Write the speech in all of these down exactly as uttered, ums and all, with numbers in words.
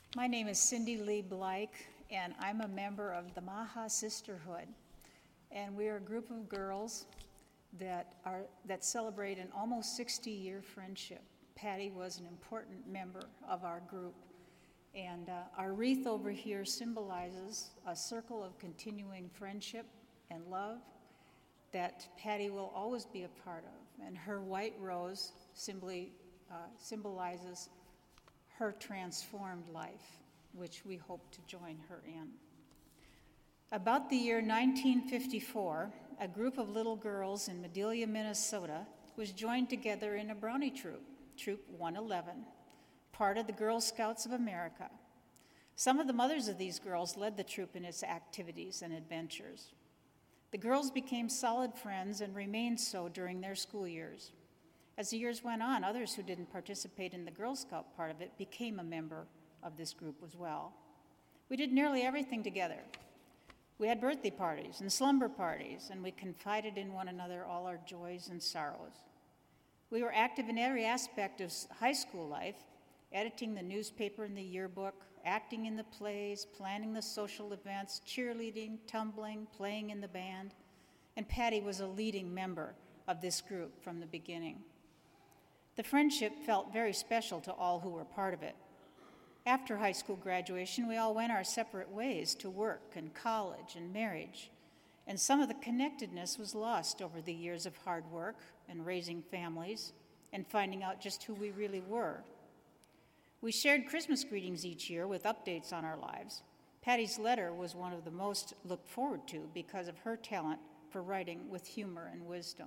My name is Cindy Lee Blake, and I'm a member of the Maha Sisterhood. And we are a group of girls that are that celebrate an almost sixty-year friendship. Patty was an important member of our group. And uh, our wreath over here symbolizes a circle of continuing friendship and love that Patty will always be a part of. And her white rose simply uh, symbolizes her transformed life, which we hope to join her in. About the year nineteen fifty-four, a group of little girls in Madelia, Minnesota was joined together in a Brownie troop, Troop one eleven, part of the Girl Scouts of America. Some of the mothers of these girls led the troop in its activities and adventures. The girls became solid friends and remained so during their school years. As the years went on, others who didn't participate in the Girl Scout part of it became a member of this group as well. We did nearly everything together. We had birthday parties and slumber parties, and we confided in one another all our joys and sorrows. We were active in every aspect of high school life, editing the newspaper and the yearbook, acting in the plays, planning the social events, cheerleading, tumbling, playing in the band, and Patty was a leading member of this group from the beginning. The friendship felt very special to all who were part of it. After high school graduation, we all went our separate ways to work and college and marriage, and some of the connectedness was lost over the years of hard work and raising families and finding out just who we really were. We shared Christmas greetings each year with updates on our lives. Patty's letter was one of the most looked forward to because of her talent for writing with humor and wisdom.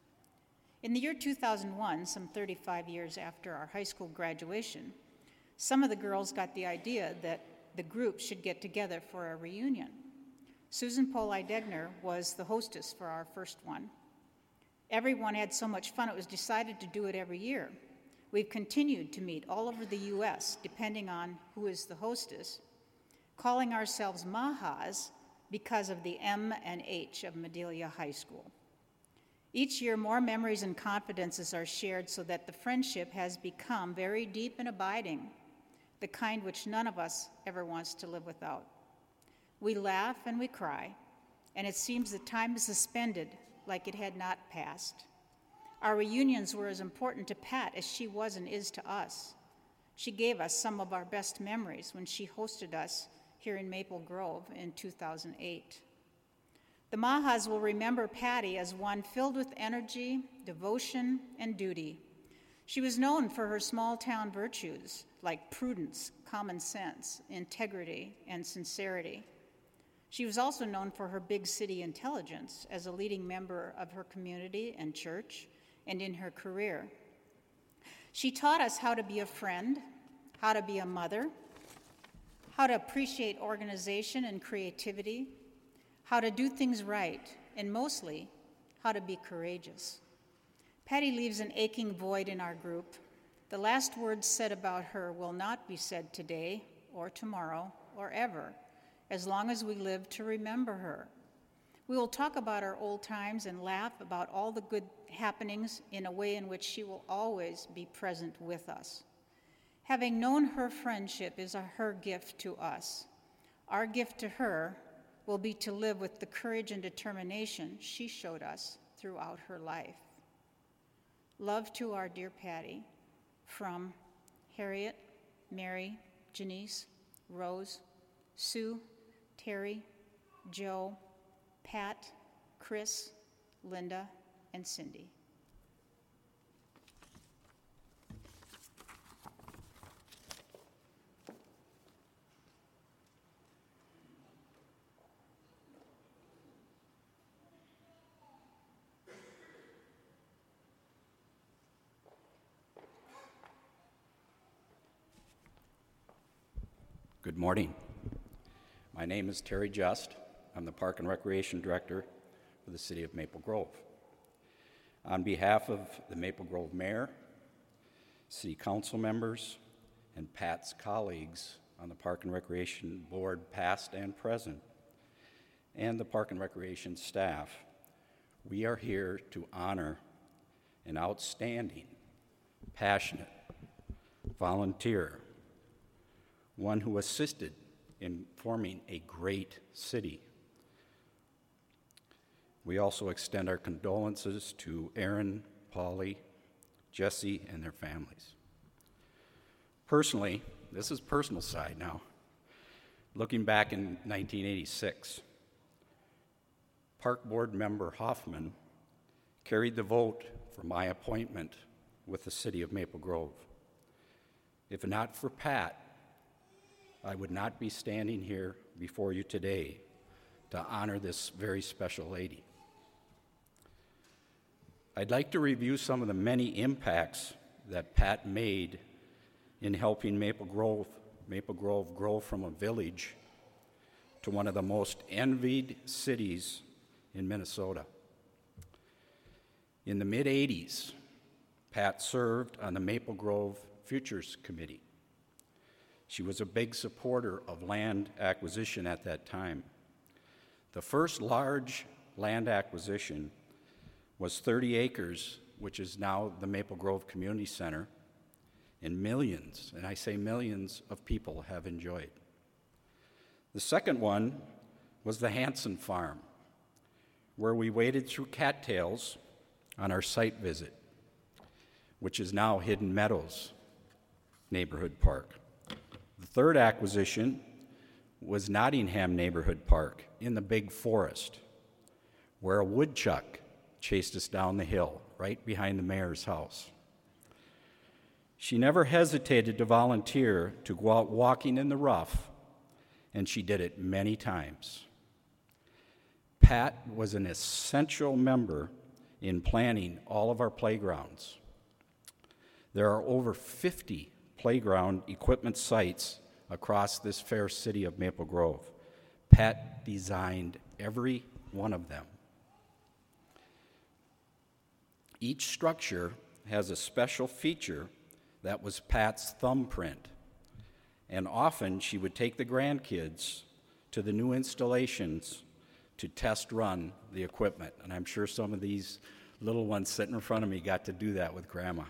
In the year two thousand one, some thirty-five years after our high school graduation, some of the girls got the idea that the group should get together for a reunion. Susan Poli Degner was the hostess for our first one. Everyone had so much fun, it was decided to do it every year. We've continued to meet all over the U S, depending on who is the hostess, calling ourselves Mahas because of the M and H of Madelia High School. Each year, more memories and confidences are shared so that the friendship has become very deep and abiding, the kind which none of us ever wants to live without. We laugh and we cry, and it seems that time is suspended like it had not passed. Our reunions were as important to Pat as she was and is to us. She gave us some of our best memories when she hosted us here in Maple Grove in two thousand eight. The Mahas will remember Patty as one filled with energy, devotion, and duty. She was known for her small-town virtues like prudence, common sense, integrity, and sincerity. She was also known for her big city intelligence as a leading member of her community and church and in her career. She taught us how to be a friend, how to be a mother, how to appreciate organization and creativity, how to do things right, and mostly, how to be courageous. Patty leaves an aching void in our group. The last words said about her will not be said today or tomorrow or ever, as long as we live to remember her. We will talk about our old times and laugh about all the good happenings in a way in which she will always be present with us. Having known her friendship is a, her gift to us. Our gift to her will be to live with the courage and determination she showed us throughout her life. Love to our dear Patty, from Harriet, Mary, Janice, Rose, Sue, Terry, Joe, Pat, Chris, Linda, and Cindy. Good morning. My name is Terry Just. I'm the Park and Recreation Director for the City of Maple Grove. On behalf of the Maple Grove Mayor, City Council members, and Pat's colleagues on the Park and Recreation Board, past and present, and the Park and Recreation staff, we are here to honor an outstanding, passionate volunteer, one who assisted in forming a great city. We also extend our condolences to Aaron, Polly, Jesse, and their families. Personally, this is personal side now. Looking back in nineteen eighty-six, Park Board member Hoffman carried the vote for my appointment with the city of Maple Grove. If not for Pat, I would not be standing here before you today to honor this very special lady. I'd like to review some of the many impacts that Pat made in helping Maple Grove, Maple Grove grow from a village to one of the most envied cities in Minnesota. In the mid eighties, Pat served on the Maple Grove Futures Committee. She was a big supporter of land acquisition at that time. The first large land acquisition was thirty acres, which is now the Maple Grove Community Center, and millions, and I say millions, of people have enjoyed. The second one was the Hanson Farm, where we waded through cattails on our site visit, which is now Hidden Meadows Neighborhood Park. The third acquisition was Nottingham Neighborhood Park in the Big Forest, where a woodchuck chased us down the hill right behind the mayor's house. She never hesitated to volunteer to go out walking in the rough, and she did it many times. Pat was an essential member in planning all of our playgrounds. There are over fifty playground equipment sites across this fair city of Maple Grove. Pat designed every one of them. Each structure has a special feature that was Pat's thumbprint, and often she would take the grandkids to the new installations to test run the equipment, and I'm sure some of these little ones sitting in front of me got to do that with Grandma.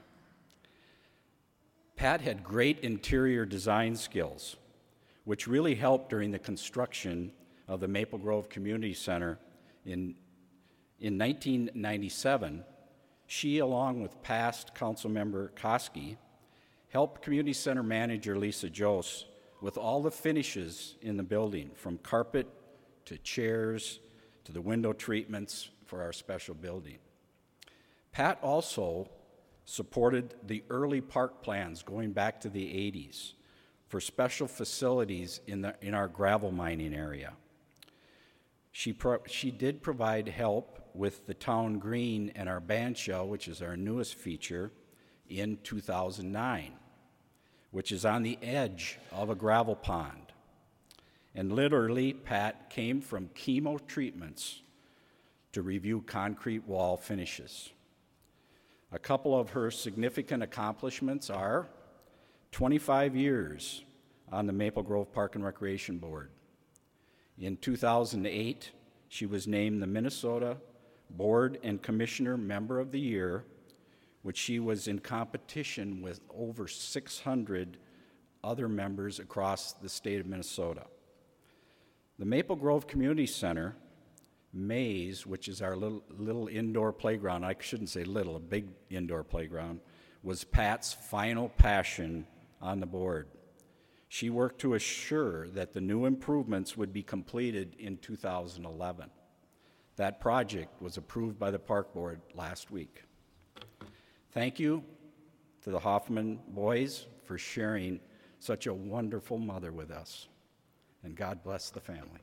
Pat had great interior design skills, which really helped during the construction of the Maple Grove Community Center. In, in nineteen ninety-seven, she, along with past council member Koski, helped Community Center manager Lisa Jose with all the finishes in the building, from carpet to chairs to the window treatments for our special building. Pat also supported the early park plans going back to the eighties for special facilities in, the, in our gravel mining area. She, pro, she did provide help with the town green and our band shell, which is our newest feature, in two thousand nine, which is on the edge of a gravel pond. And literally, Pat came from chemo treatments to review concrete wall finishes. A couple of her significant accomplishments are twenty-five years on the Maple Grove Park and Recreation Board. In two thousand eight, she was named the Minnesota Board and Commissioner Member of the Year, which she was in competition with over six hundred other members across the state of Minnesota. The Maple Grove Community Center, Maze, which is our little, little indoor playground, I shouldn't say little, a big indoor playground, was Pat's final passion on the board. She worked to assure that the new improvements would be completed in two thousand eleven. That project was approved by the Park Board last week. Thank you to the Hoffman boys for sharing such a wonderful mother with us, and God bless the family.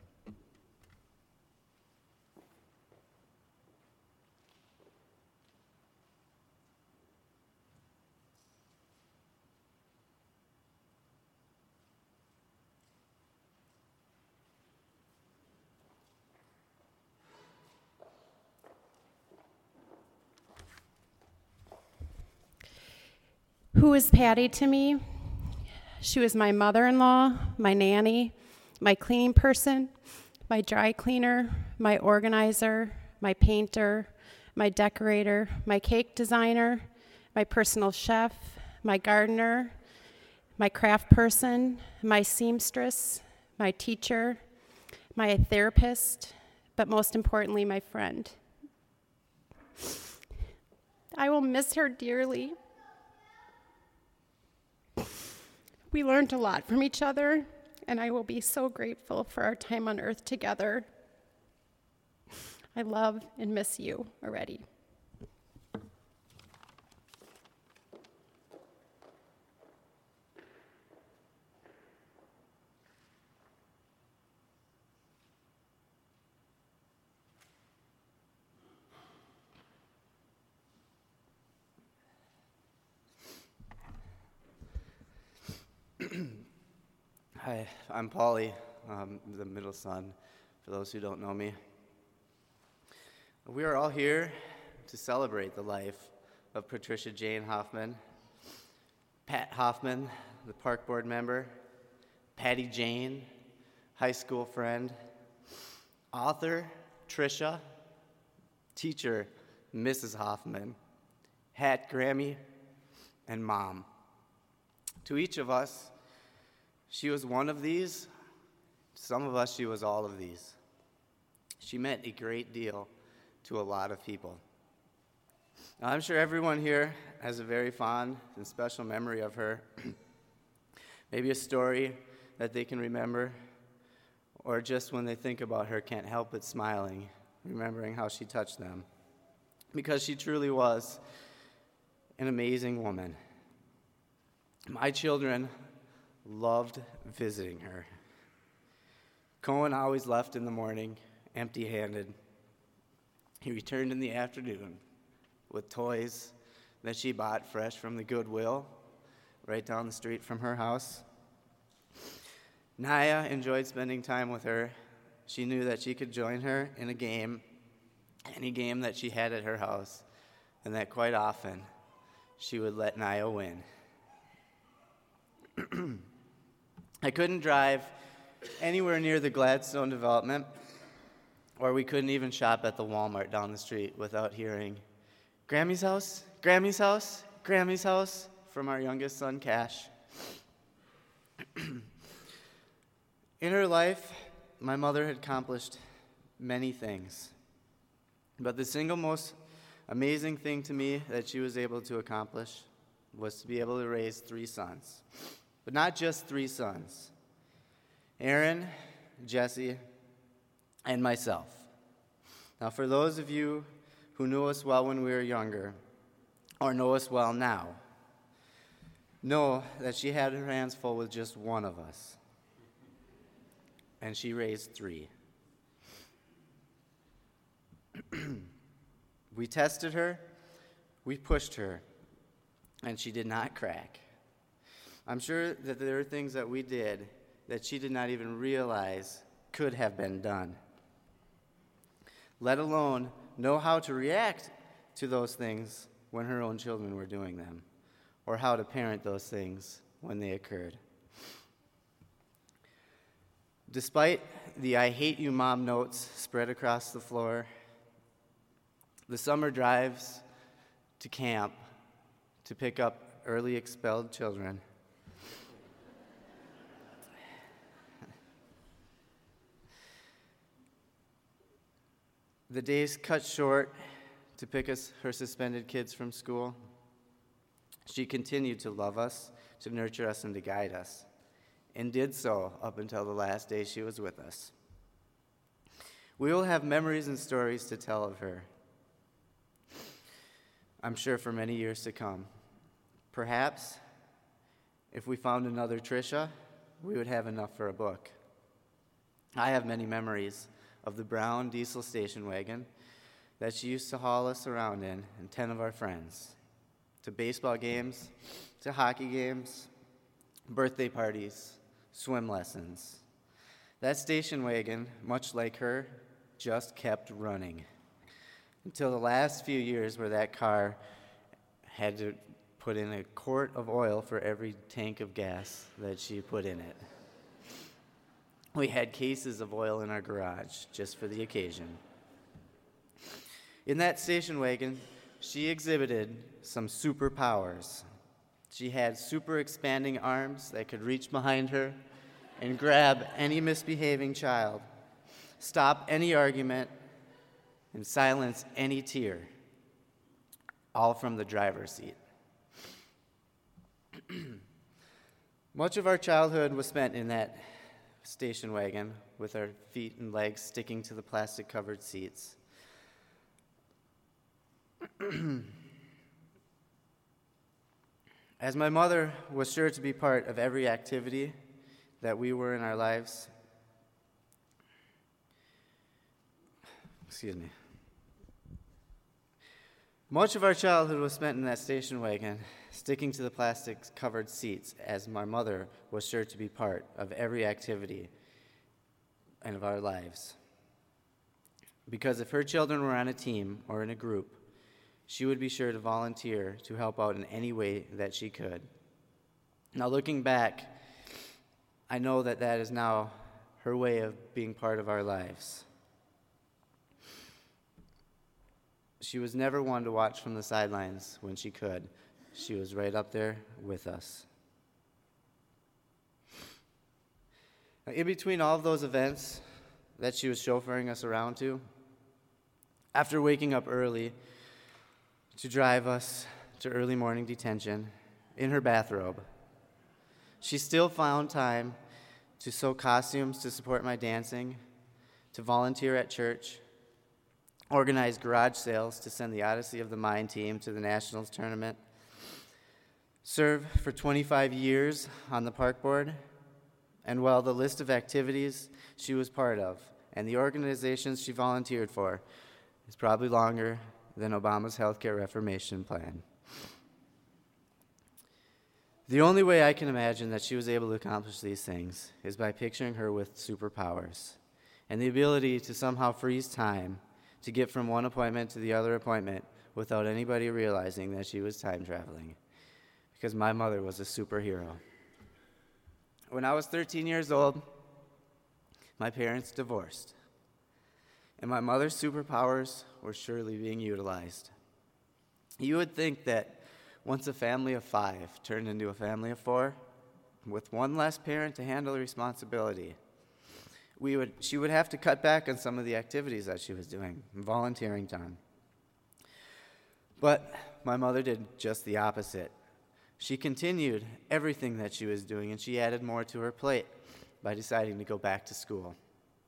Who is Patty to me? She was my mother-in-law, my nanny, my cleaning person, my dry cleaner, my organizer, my painter, my decorator, my cake designer, my personal chef, my gardener, my craft person, my seamstress, my teacher, my therapist, but most importantly, my friend. I will miss her dearly. We learned a lot from each other, and I will be so grateful for our time on earth together. I love and miss you already. Hi, I'm Paulie, um, the middle son, for those who don't know me. We are all here to celebrate the life of Patricia Jane Hoffman, Pat Hoffman, the park board member, Patty Jane, high school friend, author Tricia, teacher Missus Hoffman, hat Grammy, and mom. To each of us, she was one of these. Some of us, she was all of these. She meant a great deal to a lot of people. Now, I'm sure everyone here has a very fond and special memory of her. Maybe a story that they can remember, or just when they think about her, can't help but smiling, remembering how she touched them. Because she truly was an amazing woman. My children loved visiting her. Cohen always left in the morning, empty-handed. He returned in the afternoon with toys that she bought fresh from the Goodwill right down the street from her house. Naya enjoyed spending time with her. She knew that she could join her in a game, any game that she had at her house, and that quite often she would let Naya win. I couldn't drive anywhere near the Gladstone development, or we couldn't even shop at the Walmart down the street without hearing, "Grammy's house, Grammy's house, Grammy's house," from our youngest son, Cash. In her life, my mother had accomplished many things, but the single most amazing thing to me that she was able to accomplish was to be able to raise three sons. But not just three sons. Aaron, Jesse, and myself. Now, for those of you who knew us well when we were younger, or know us well now, know that she had her hands full with just one of us. And she raised three. We tested her, we pushed her, and she did not crack. I'm sure that there are things that we did that she did not even realize could have been done, let alone know how to react to those things when her own children were doing them, or how to parent those things when they occurred. Despite the "I hate you, Mom" notes spread across the floor, the summer drives to camp to pick up early expelled children, the days cut short to pick us her suspended kids from school, she continued to love us, to nurture us, and to guide us, and did so up until the last day she was with us. We will have memories and stories to tell of her, I'm sure, for many years to come. Perhaps, if we found another Tricia, we would have enough for a book. I have many memories of the brown diesel station wagon that she used to haul us around in, and ten of our friends, to baseball games, to hockey games, birthday parties, swim lessons. That station wagon, much like her, just kept running until the last few years where that car had to put in a quart of oil for every tank of gas that she put in it. We had cases of oil in our garage just for the occasion. In that station wagon, she exhibited some superpowers. She had super expanding arms that could reach behind her and grab any misbehaving child, stop any argument, and silence any tear, all from the driver's seat. Much of our childhood was spent in that station wagon with our feet and legs sticking to the plastic-covered seats. As my mother was sure to be part of every activity that we were in our lives, excuse me, much of our childhood was spent in that station wagon, sticking to the plastic-covered seats, as my mother was sure to be part of every activity of our lives. Because if her children were on a team or in a group, she would be sure to volunteer to help out in any way that she could. Now, looking back, I know that that is now her way of being part of our lives. She was never one to watch from the sidelines when she could. She was right up there with us. Now, in between all of those events that she was chauffeuring us around to, after waking up early to drive us to early morning detention in her bathrobe, she still found time to sew costumes to support my dancing, to volunteer at church, organize garage sales to send the Odyssey of the Mind team to the Nationals tournament, serve for twenty-five years on the park board, and while the list of activities she was part of and the organizations she volunteered for is probably longer than Obama's healthcare reformation plan. The only way I can imagine that she was able to accomplish these things is by picturing her with superpowers and the ability to somehow freeze time to get from one appointment to the other appointment without anybody realizing that she was time traveling, because my mother was a superhero. When I was thirteen years old, my parents divorced, and my mother's superpowers were surely being utilized. You would think that once a family of five turned into a family of four, with one less parent to handle the responsibility, we would, she would have to cut back on some of the activities that she was doing, volunteering time. But my mother did just the opposite. She continued everything that she was doing, and she added more to her plate by deciding to go back to school,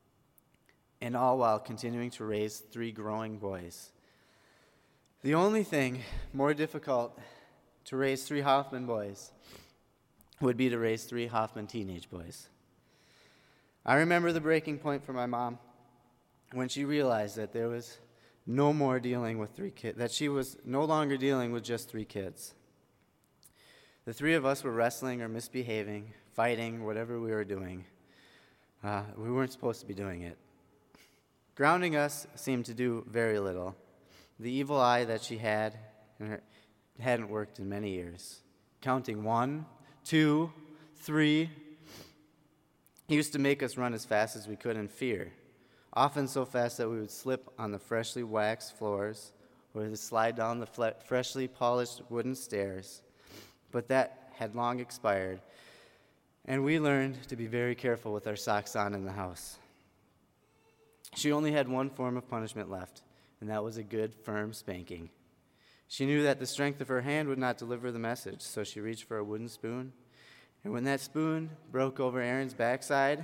and all while continuing to raise three growing boys. The only thing more difficult to raise three Hoffman boys would be to raise three Hoffman teenage boys. I remember the breaking point for my mom when she realized that there was no more dealing with three kids, that she was no longer dealing with just three kids. The three of us were wrestling or misbehaving, fighting, whatever we were doing. Uh, we weren't supposed to be doing it. Grounding us seemed to do very little. The evil eye that she had in her, hadn't worked in many years. Counting one, two, three, he used to make us run as fast as we could in fear, often so fast that we would slip on the freshly waxed floors or to slide down the fle- freshly polished wooden stairs. But that had long expired, and we learned to be very careful with our socks on in the house. She only had one form of punishment left, and that was a good, firm spanking. She knew that the strength of her hand would not deliver the message, so she reached for a wooden spoon, and when that spoon broke over Aaron's backside,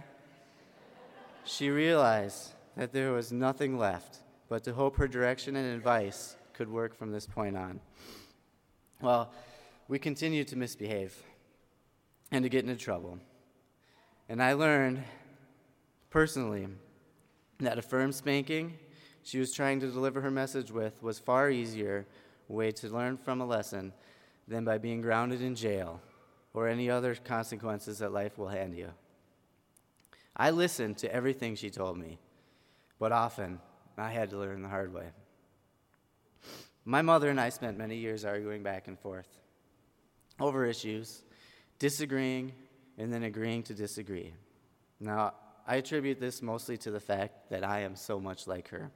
she realized that there was nothing left but to hope her direction and advice could work from this point on. Well, we continued to misbehave and to get into trouble. And I learned personally that a firm spanking she was trying to deliver her message with was far easier way to learn from a lesson than by being grounded in jail or any other consequences that life will hand you. I listened to everything she told me, but often I had to learn the hard way. My mother and I spent many years arguing back and forth over issues, disagreeing, and then agreeing to disagree. Now, I attribute this mostly to the fact that I am so much like her.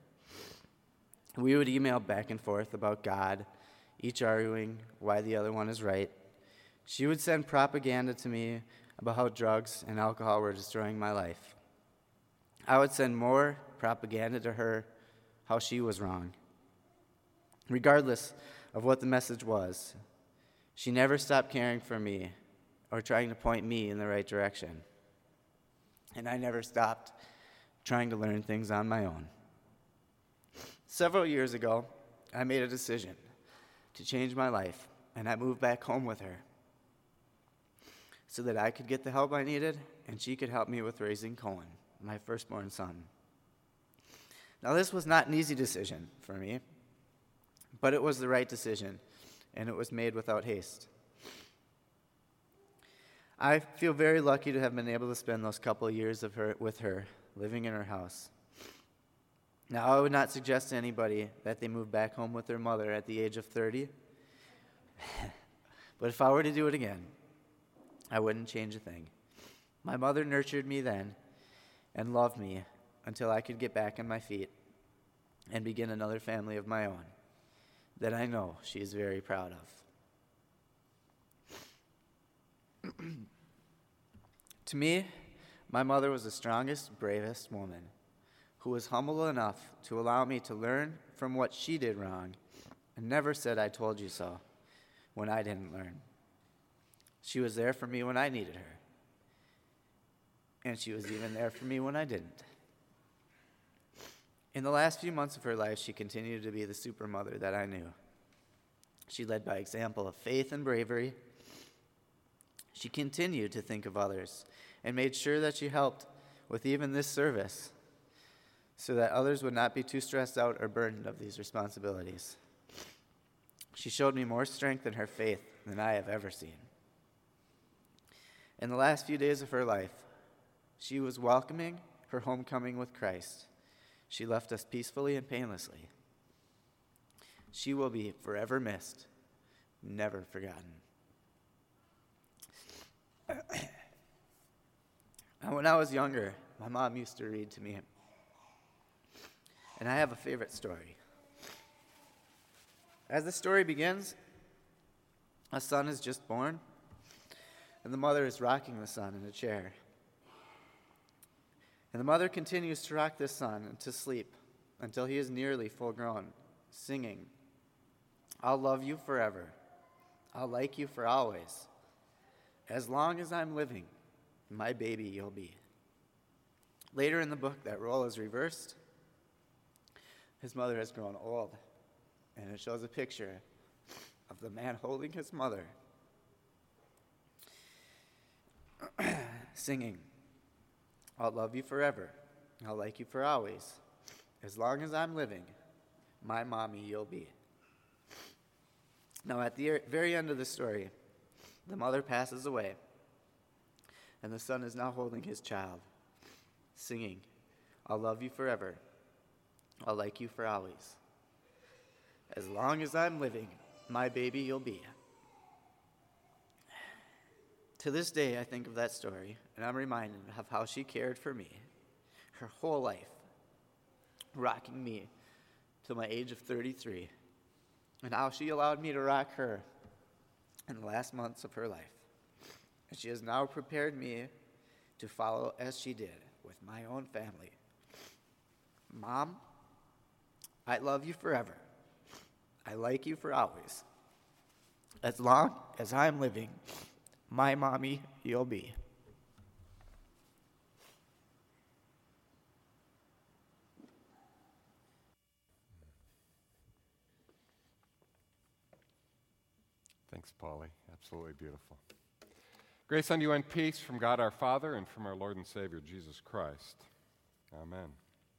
We would email back and forth about God, each arguing why the other one is right, She would send propaganda to me about how drugs and alcohol were destroying my life. I would send more propaganda to her how she was wrong. Regardless of what the message was, she never stopped caring for me or trying to point me in the right direction. And I never stopped trying to learn things on my own. Several years ago, I made a decision to change my life, and I moved back home with her so that I could get the help I needed and she could help me with raising Cohen, my firstborn son. Now, this was not an easy decision for me, but it was the right decision, and it was made without haste. I feel very lucky to have been able to spend those couple of years of her with her, living in her house. Now, I would not suggest to anybody that they move back home with their mother at the age of thirty, but if I were to do it again, I wouldn't change a thing. My mother nurtured me then and loved me until I could get back on my feet and begin another family of my own that I know she is very proud of. To me, my mother was the strongest, bravest woman who was humble enough to allow me to learn from what she did wrong and never said, "I told you so," when I didn't learn. She was there for me when I needed her, and she was even there for me when I didn't. In the last few months of her life, she continued to be the super mother that I knew. She led by example of faith and bravery. She continued to think of others and made sure that she helped with even this service so that others would not be too stressed out or burdened of these responsibilities. She showed me more strength in her faith than I have ever seen. In the last few days of her life, she was welcoming her homecoming with Christ. She left us peacefully and painlessly. She will be forever missed, never forgotten. And when I was younger, my mom used to read to me. And I have a favorite story. As the story begins, a son is just born, and the mother is rocking the son in a chair. And the mother continues to rock this son to sleep until he is nearly full grown, singing, "I'll love you forever. I'll like you for always. As long as I'm living, my baby you'll be." Later in the book, that role is reversed. His mother has grown old, and it shows a picture of the man holding his mother, singing, "I'll love you forever. I'll like you for always. As long as I'm living, my mommy you'll be." Now, at the very end of the story, the mother passes away, and the son is now holding his child, singing, "I'll love you forever. I'll like you for always. As long as I'm living, my baby you'll be." To this day, I think of that story, and I'm reminded of how she cared for me her whole life, rocking me till my age of thirty-three, and how she allowed me to rock her in the last months of her life. And she has now prepared me to follow as she did with my own family. Mom, I love you forever. I like you for always. As long as I'm living, my mommy you'll be. Thanks, Polly. Absolutely beautiful. Grace unto you and peace from God our Father and from our Lord and Savior, Jesus Christ. Amen.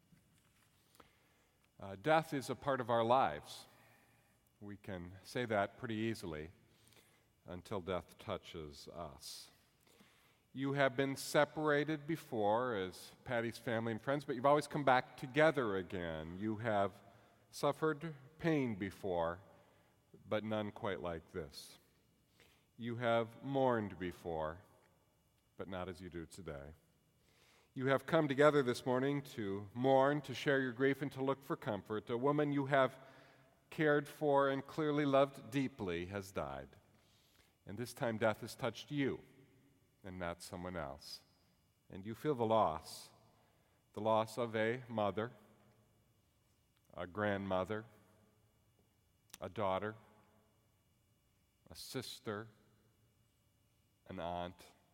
Uh, death is a part of our lives. We can say that pretty easily until death touches us. You have been separated before as Patty's family and friends, but you've always come back together again. You have suffered pain before, but none quite like this. You have mourned before, but not as you do today. You have come together this morning to mourn, to share your grief, and to look for comfort. A woman you have cared for and clearly loved deeply has died. And this time death has touched you and not someone else. And you feel the loss, the loss of a mother, a grandmother, a daughter, a sister, an aunt,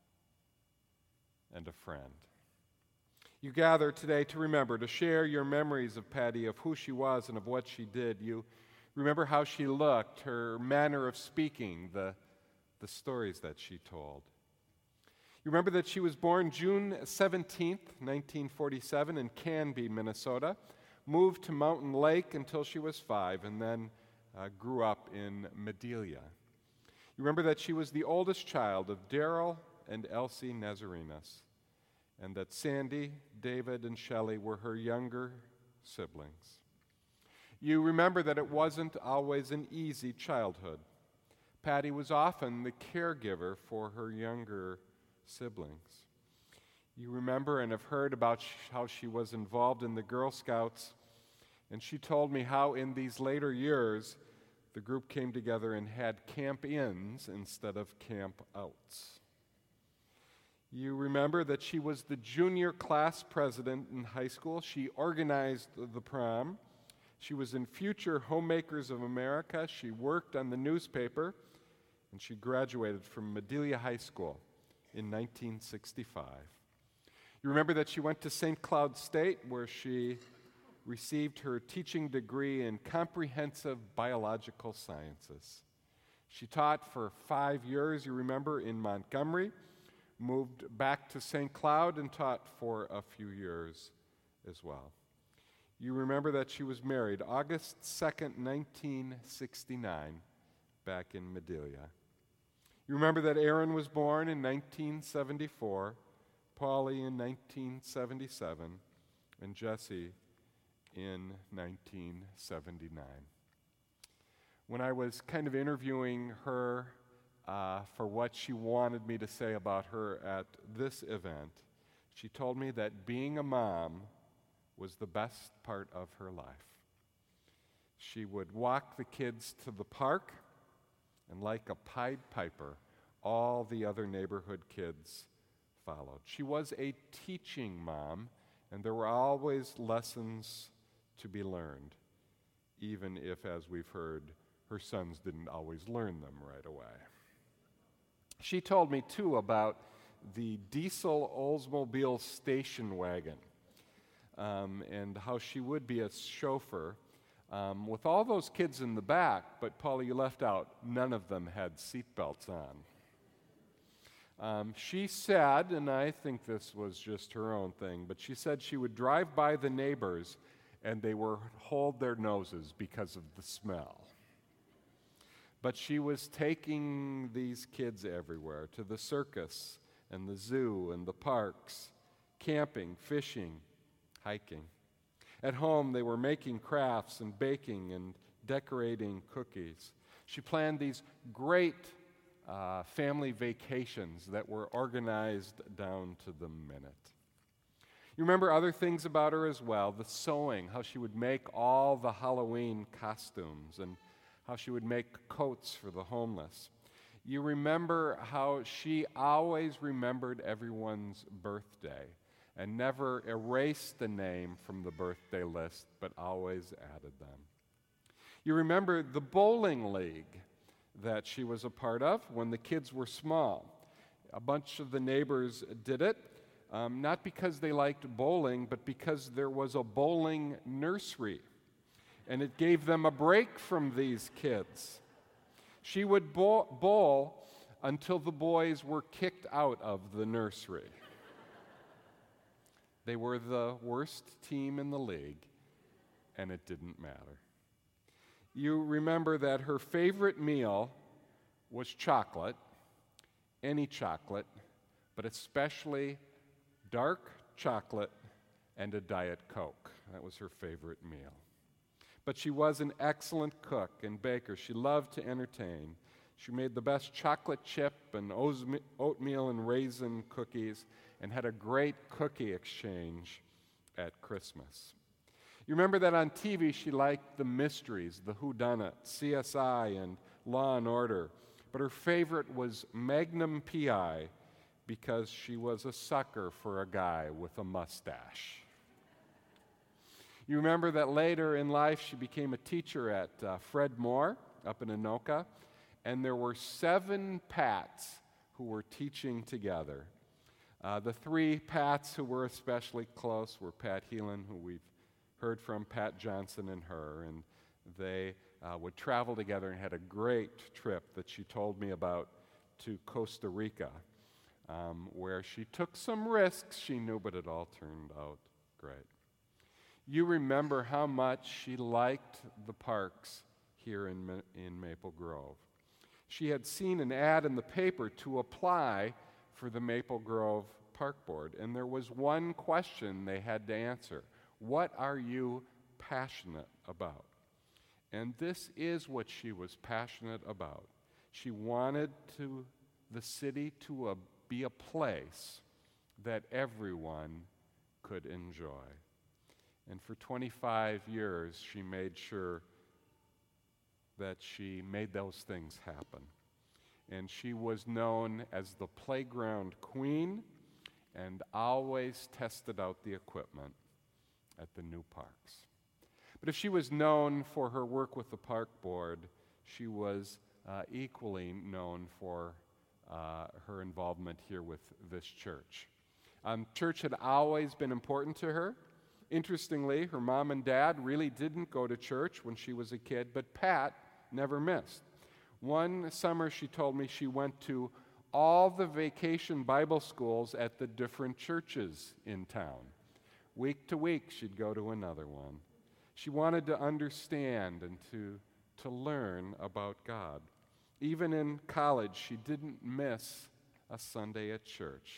and a friend. You gather today to remember, to share your memories of Patty, of who she was and of what she did. You remember how she looked, her manner of speaking, the, the stories that she told. You remember that she was born June seventeenth, nineteen forty-seven in Canby, Minnesota, moved to Mountain Lake until she was five, and then uh, grew up in Madelia. You remember that she was the oldest child of Darrell and Elsie Nazarinas, and that Sandy, David, and Shelley were her younger siblings. You remember that it wasn't always an easy childhood. Patty was often the caregiver for her younger siblings. You remember and have heard about sh- how she was involved in the Girl Scouts, and she told me how in these later years the group came together and had camp-ins instead of camp-outs. You remember that she was the junior class president in high school. She organized the prom. She was in Future Homemakers of America. She worked on the newspaper, and she graduated from Madelia High School in nineteen sixty-five. You remember that she went to Saint Cloud State, where she received her teaching degree in comprehensive biological sciences. She taught for five years, you remember, in Montgomery, moved back to Saint Cloud and taught for a few years as well. You remember that she was married August second, nineteen sixty-nine, back in Madelia. You remember that Aaron was born in nineteen seventy-four, Polly in nineteen seventy-seven, and Jesse in nineteen seventy-nine. When I was kind of interviewing her uh, for what she wanted me to say about her at this event, she told me that being a mom was the best part of her life. She would walk the kids to the park, and like a Pied Piper, all the other neighborhood kids followed. She was a teaching mom, and there were always lessons to be learned, even if, as we've heard, her sons didn't always learn them right away. She told me, too, about the diesel Oldsmobile station wagon um, and how she would be a chauffeur um, with all those kids in the back, but, Paula, you left out, none of them had seatbelts on. Um, she said, and I think this was just her own thing, but she said she would drive by the neighbors and they would hold their noses because of the smell. But she was taking these kids everywhere, to the circus and the zoo and the parks, camping, fishing, hiking. At home, they were making crafts and baking and decorating cookies. She planned these great uh, family vacations that were organized down to the minute. You remember other things about her as well, the sewing, how she would make all the Halloween costumes and how she would make coats for the homeless. You remember how she always remembered everyone's birthday and never erased the name from the birthday list, but always added them. You remember the bowling league that she was a part of when the kids were small. A bunch of the neighbors did it, um, not because they liked bowling, but because there was a bowling nursery, and it gave them a break from these kids. She would bowl, bowl until the boys were kicked out of the nursery. They were the worst team in the league, and it didn't matter. You remember that her favorite meal was chocolate, any chocolate, but especially dark chocolate and a Diet Coke. That was her favorite meal. But she was an excellent cook and baker. She loved to entertain. She made the best chocolate chip and oatmeal and raisin cookies and had a great cookie exchange at Christmas. You remember that on T V she liked the mysteries, the whodunit, C S I, and Law and Order. but her favorite was Magnum P I because she was a sucker for a guy with a mustache. You remember that later in life she became a teacher at uh, Fred Moore up in Anoka, and there were seven Pats who were teaching together. Uh, the three Pats who were especially close were Pat Heelan, who we've heard from, Pat Johnson and her, and they uh, would travel together and had a great trip that she told me about to Costa Rica, um, where she took some risks she knew, but it all turned out great. You remember how much she liked the parks here in, Ma- in Maple Grove. She had seen an ad in the paper to apply for the Maple Grove Park Board, and there was one question they had to answer. What are you passionate about? And this is what she was passionate about. She wanted to, the city to a, be a place that everyone could enjoy. And for twenty-five years, she made sure that she made those things happen. And she was known as the playground queen and always tested out the equipment at the new parks. But if she was known for her work with the park board, she was uh, equally known for uh, her involvement here with this church. Um, church had always been important to her. Interestingly, her mom and dad really didn't go to church when she was a kid, but Pat never missed. One summer, she told me she went to all the vacation Bible schools at the different churches in town. Week to week, she'd go to another one. She wanted to understand and to, to learn about God. Even in college, she didn't miss a Sunday at church.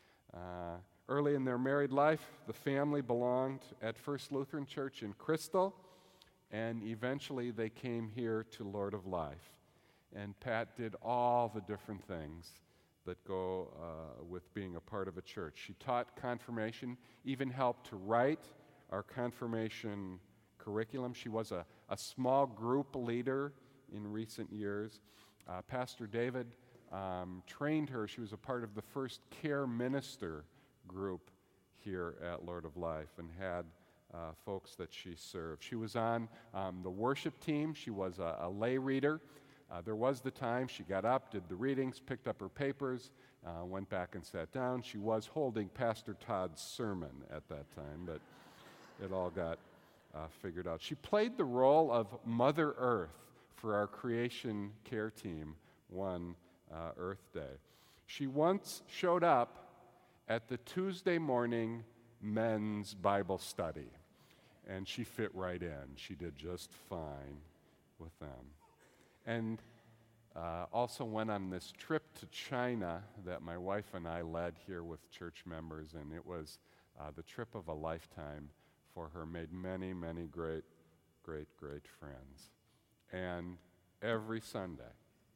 Uh, early in their married life, the family belonged at First Lutheran Church in Crystal, and eventually they came here to Lord of Life. And Pat did all the different things that go uh, with being a part of a church. She taught confirmation, even helped to write our confirmation curriculum. She was a, a small group leader in recent years. Uh, Pastor David um, trained her. She was a part of the first care minister group here at Lord of Life and had uh, folks that she served. She was on um, the worship team. She was a, a lay reader. Uh, there was the time she got up, did the readings, picked up her papers, uh, went back and sat down. She was holding Pastor Todd's sermon at that time, but it all got uh, figured out. She played the role of Mother Earth for our creation care team one uh, Earth Day. She once showed up at the Tuesday morning men's Bible study, and she fit right in. She did just fine with them. And uh, also went on this trip to China that my wife and I led here with church members, and it was uh, the trip of a lifetime for her. Made many, many great, great, great friends. And every Sunday,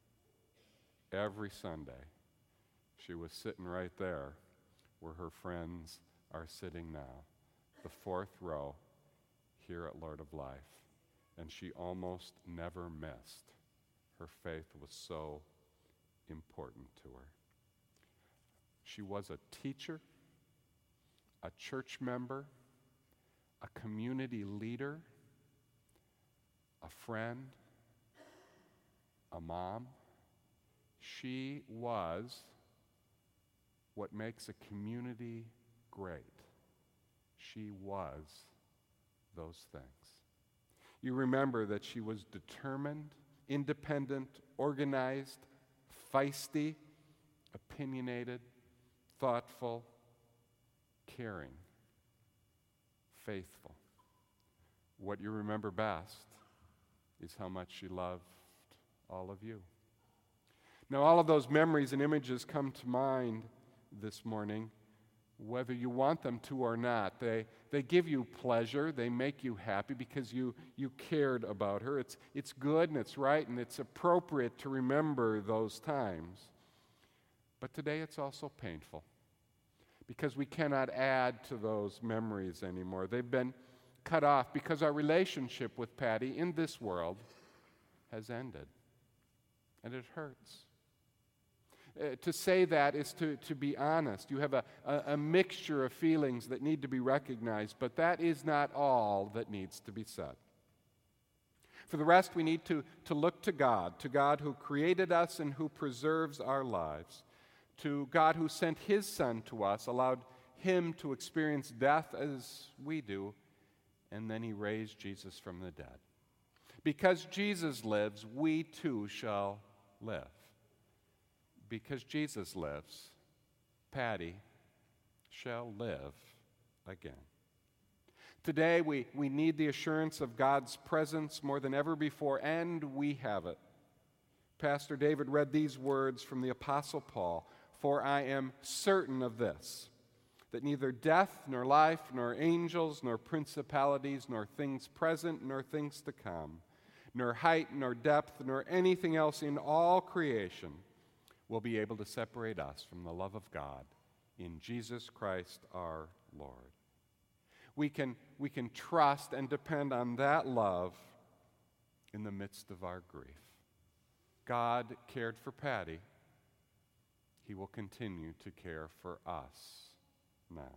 every Sunday, she was sitting right there where her friends are sitting now, the fourth row here at Lord of Life. And she almost never missed. Her faith was so important to her. She was a teacher, a church member, a community leader, a friend, a mom. She was what makes a community great. She was those things. You remember that she was determined, independent, organized, feisty, opinionated, thoughtful, caring, faithful. What you remember best is how much she loved all of you. Now, all of those memories and images come to mind this morning, whether you want them to or not. They, they give you pleasure. They make you happy because you, you cared about her. It's, it's good and it's right and it's appropriate to remember those times. But today it's also painful because we cannot add to those memories anymore. They've been cut off because our relationship with Patty in this world has ended. and it hurts. Uh, to say that is to, to be honest. You have a, a, a mixture of feelings that need to be recognized, but that is not all that needs to be said. For the rest, we need to, to look to God, to God who created us and who preserves our lives, to God who sent His Son to us, allowed Him to experience death as we do, and then He raised Jesus from the dead. Because Jesus lives, we too shall live. Because Jesus lives, Patty shall live again. Today, we, we need the assurance of God's presence more than ever before, and we have it. Pastor David read these words from the Apostle Paul, "For I am certain of this, that neither death, nor life, nor angels, nor principalities, nor things present, nor things to come, nor height, nor depth, nor anything else in all creation will be able to separate us from the love of God in Jesus Christ our Lord." We can, we can trust and depend on that love in the midst of our grief. God cared for Patty. He will continue to care for us now.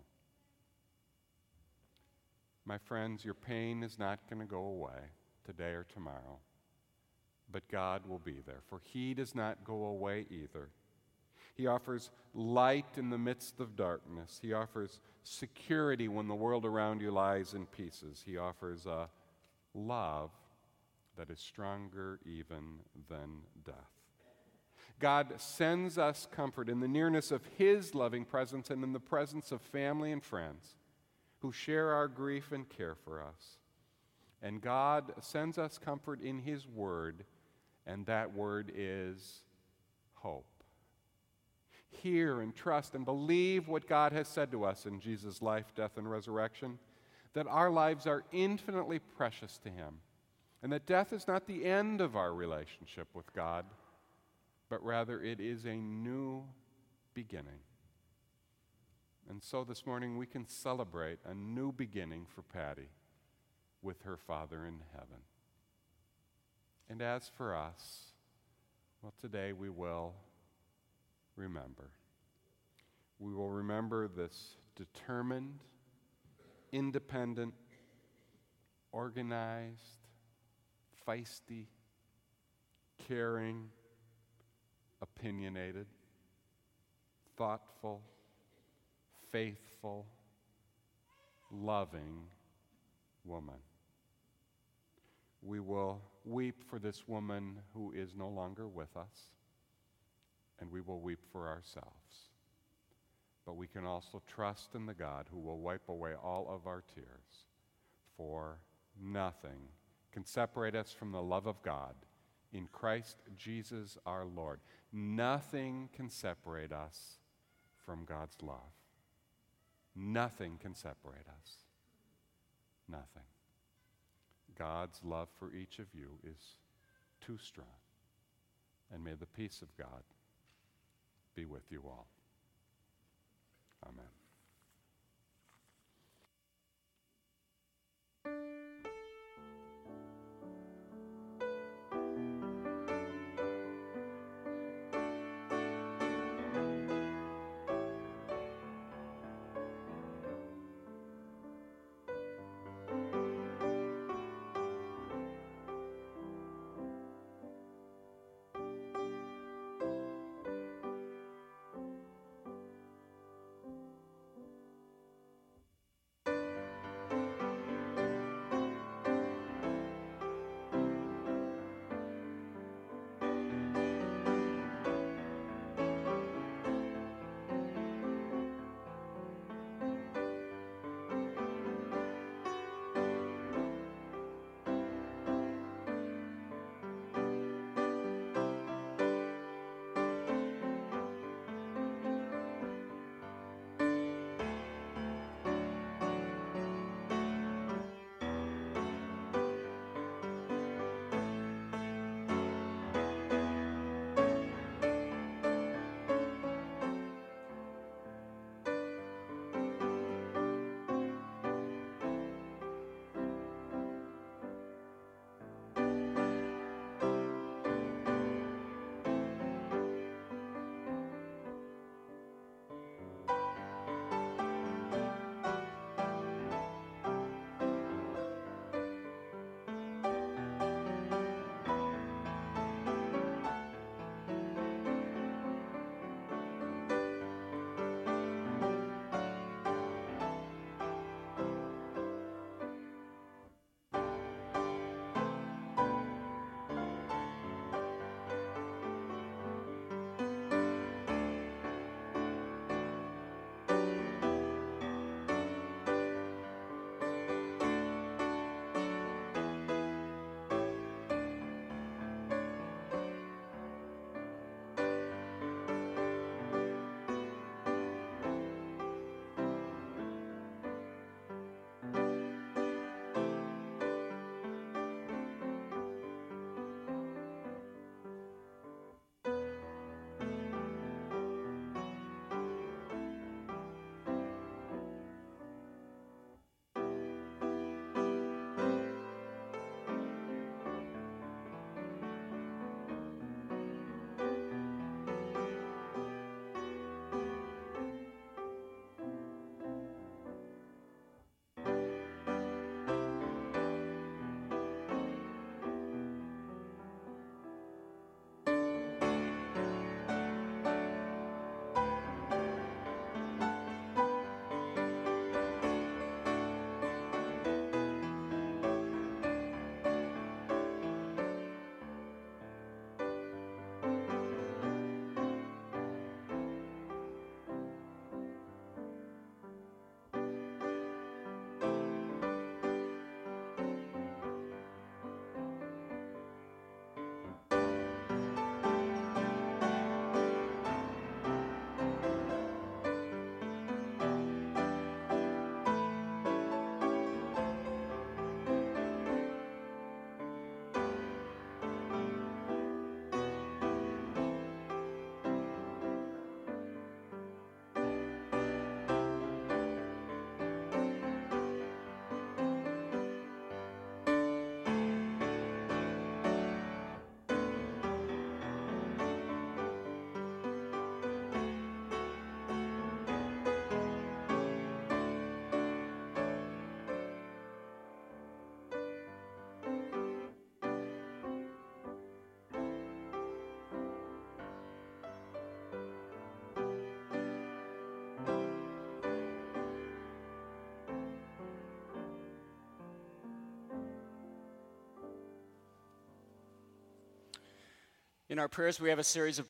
My friends, your pain is not going to go away today or tomorrow, but God will be there, for He does not go away either. He offers light in the midst of darkness. He offers security when the world around you lies in pieces. He offers a love that is stronger even than death. God sends us comfort in the nearness of His loving presence and in the presence of family and friends who share our grief and care for us. And God sends us comfort in His Word, and that Word is hope. Hear and trust and believe what God has said to us in Jesus' life, death, and resurrection, that our lives are infinitely precious to Him, and that death is not the end of our relationship with God, but rather it is a new beginning. And so this morning we can celebrate a new beginning for Patty with her Father in heaven. And as for us, well, today we will remember. We will remember this determined, independent, organized, feisty, caring, opinionated, thoughtful, faithful, loving woman. We will weep for this woman who is no longer with us, and we will weep for ourselves. But we can also trust in the God who will wipe away all of our tears, for nothing can separate us from the love of God in Christ Jesus our Lord. Nothing can separate us from God's love. Nothing can separate us. Nothing. God's love for each of you is too strong. And may the peace of God be with you all. Amen. In our prayers, we have a series of